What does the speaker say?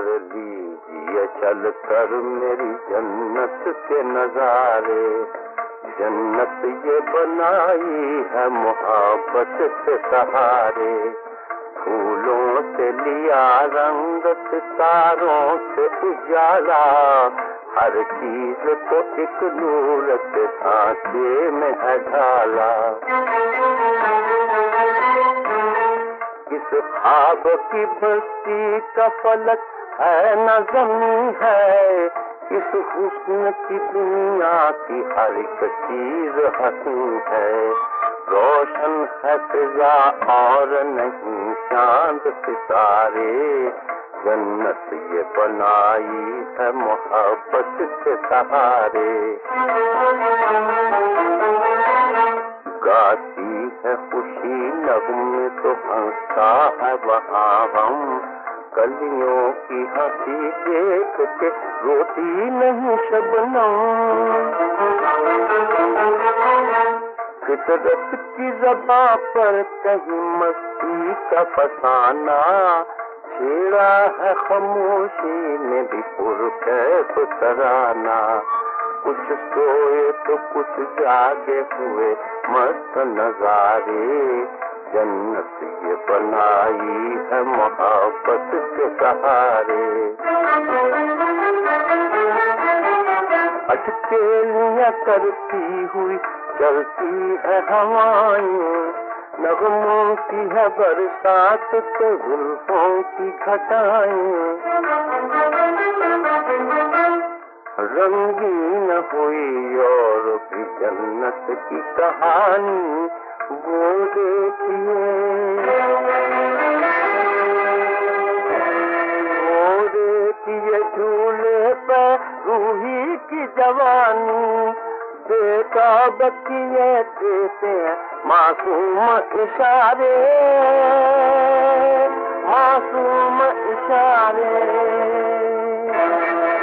उतार लीजिए चल कर मेरी जन्नत के नजारे। जन्नत ये बनाई है मोहब्बत के सहारे। फूलों से लिया रंग, सितारों से उजाला, हर चीज को एक नूर के सांचे में है ढाला। इस ख्वाब की बस्ती का फलक है न ज़मीं है, इस हुस्न की दुनिया की हर एक चीज हसीन है। रोशन है फिजा और नहीं चांद सितारे। जन्नत ये बनाई है मोहब्बत के सहारे। गाती है खुशी नगमे तो हंसता है वहाँ हम, कलियों की हंसी देख के रोती नहीं शबनम। फितरत की ज़बां पर कहीं मस्ती का फसाना, छेड़ा है खामोशी में भी पुरकैफ तराना। कुछ सोए तो कुछ जागे हुए मस्त नजारे। जन्नत ये बनाई है मोहब्बत के सहारे। अटकेलियां करती हुई चलती है हवाएं, नगमों की है बरसात तो जुल्फों की घटाएं। रंगीन हुई और भी जन्नत की कहानी, वो देखिए झूले पर रूही की जवानी। बेताब किए देते मासूम इशारे, मासूम इशारे।